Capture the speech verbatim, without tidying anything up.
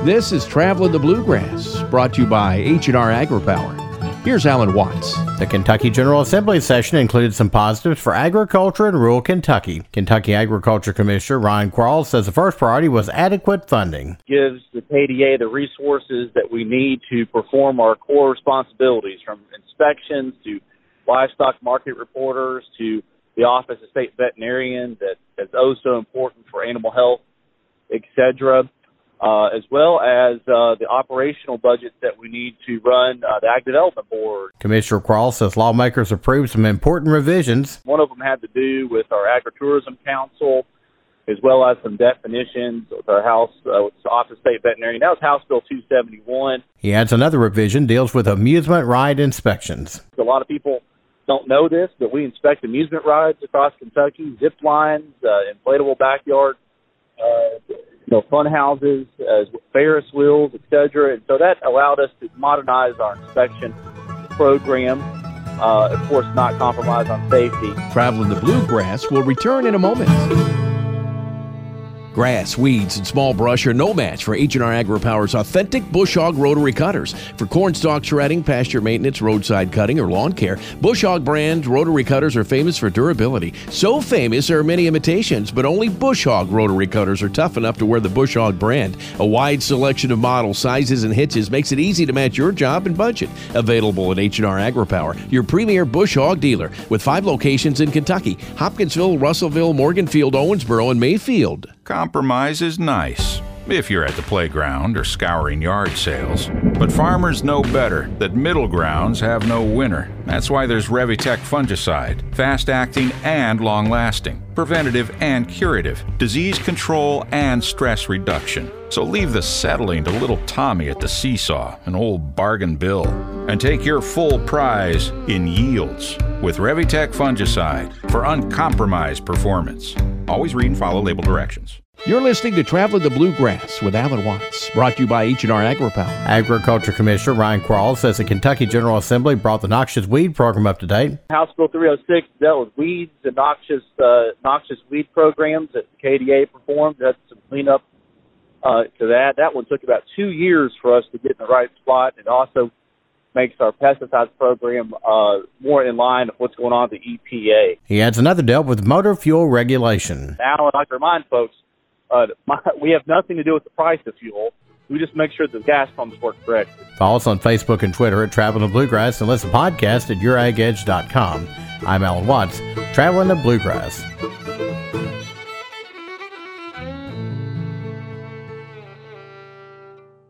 This is Traveling the Bluegrass, brought to you by H and R AgriPower. Here's Alan Watts. The Kentucky General Assembly session included some positives for agriculture in rural Kentucky. Kentucky Agriculture Commissioner Ryan Quarles says the first priority was adequate funding. Gives the K D A the resources that we need to perform our core responsibilities, from inspections to livestock market reporters to the Office of State Veterinarian that is oh so important for animal health, et cetera. Uh, as well as uh, the operational budgets that we need to run uh, the Ag Development Board. Commissioner Quarles says lawmakers approved some important revisions. One of them had to do with our Agritourism Council, as well as some definitions with our House, uh, with the Office of State Veterinarian. That was House Bill two seventy-one. He adds another revision deals with amusement ride inspections. A lot of people don't know this, but we inspect amusement rides across Kentucky, zip lines, uh, inflatable backyard, uh, you know, fun houses, as Ferris wheels, et cetera. And so that allowed us to modernize our inspection program. Uh, of course, not compromise on safety. Traveling the Bluegrass will return in a moment. Grass, weeds, and small brush are no match for H and R AgriPower's authentic Bush Hog rotary cutters. For corn stalk shredding, pasture maintenance, roadside cutting, or lawn care, Bush Hog brand rotary cutters are famous for durability. So famous there are many imitations, but only Bush Hog rotary cutters are tough enough to wear the Bush Hog brand. A wide selection of models, sizes, and hitches makes it easy to match your job and budget. Available at H and R AgriPower, your premier Bush Hog dealer, with five locations in Kentucky: Hopkinsville, Russellville, Morganfield, Owensboro, and Mayfield. Compromise is nice if you're at the playground or scouring yard sales. But farmers know better that middle grounds have no winner. That's why there's Revitec fungicide, fast-acting and long-lasting, preventative and curative, disease control and stress reduction. So leave the settling to little Tommy at the seesaw, an old bargain bill, and take your full prize in yields with Revitec fungicide for uncompromised performance. Always read and follow label directions. You're listening to Traveling the Bluegrass with Alan Watts, brought to you by H and R AgriPower. Agriculture Commissioner Ryan Quarles says the Kentucky General Assembly brought the noxious weed program up to date. House Bill three oh six dealt with weeds and noxious uh, noxious weed programs that the K D A performed. That's some cleanup uh, to that. That one took about two years for us to get in the right spot. It also makes our pesticides program uh, more in line with what's going on at the E P A. He adds another dealt with motor fuel regulation. Now, I'd like to remind folks, uh, my, we have nothing to do with the price of fuel. We just make sure the gas pumps work correctly. Follow us on Facebook and Twitter at Traveling the Bluegrass, and listen to podcast at your ag edge dot com. I'm Alan Watts, Traveling the Bluegrass.